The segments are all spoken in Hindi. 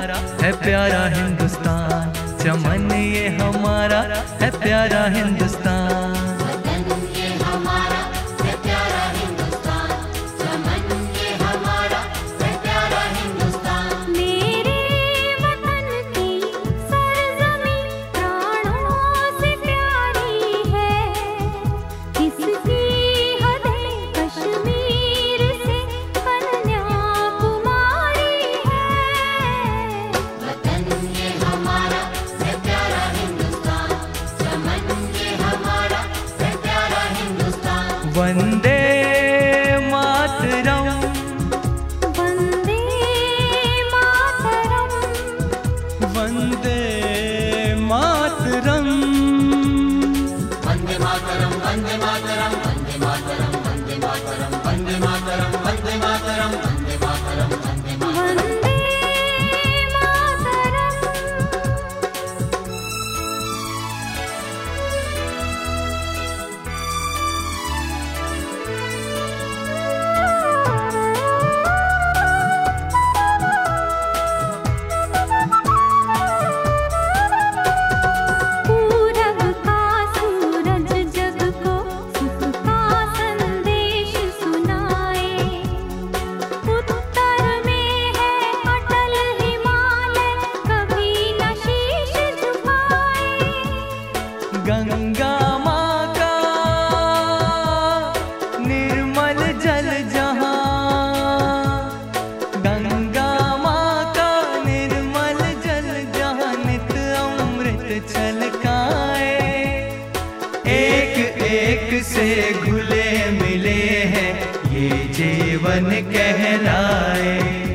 है प्यारा हिंदुस्तान, चमन ये हमारा है प्यारा हिंदुस्तान। वंदे मातरम, वंदे मातरम, वंदे मातरम, वंदे मातरम, वंदे मातरम, वंदे मातरम, वंदे मातरम, वंदे मातरम, वंदे मातरम, वंदे मातरम, वंदे मातरम। गंगा माँ का निर्मल जल जहाँ, गंगा माँ का निर्मल जल जहाँ नित अमृत छलकाए। एक एक से घुले मिले हैं ये जीवन कहलाए।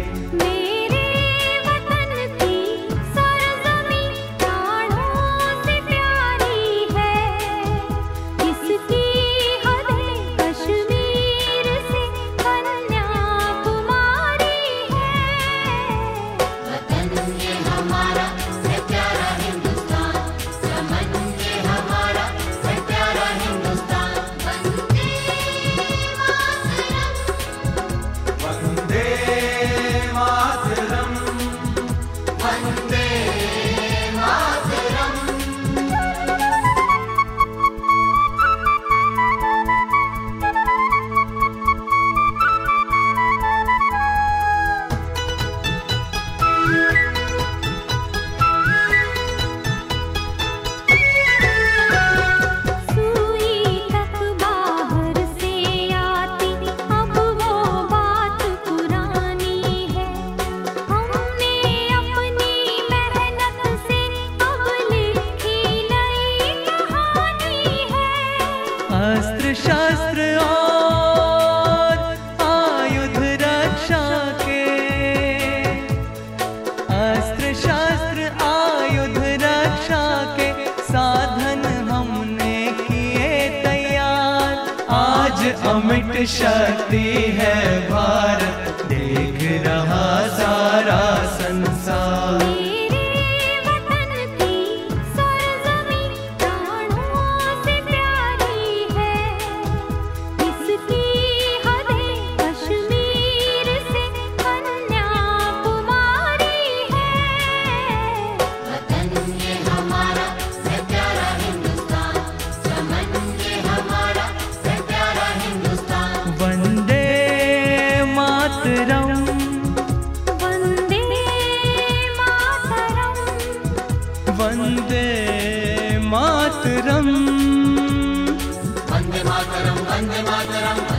अस्त्र शस्त्र और आयुध रक्षा के, अस्त्र शस्त्र आयुध रक्षा के साधन हमने किए तैयार। आज अमिट शक्ति है भारत, देख रहा सारा संसार। वंदे मातरम, वंदे मातरम, वंदे मातरम, वंदे मातरम, वंदे मातरम।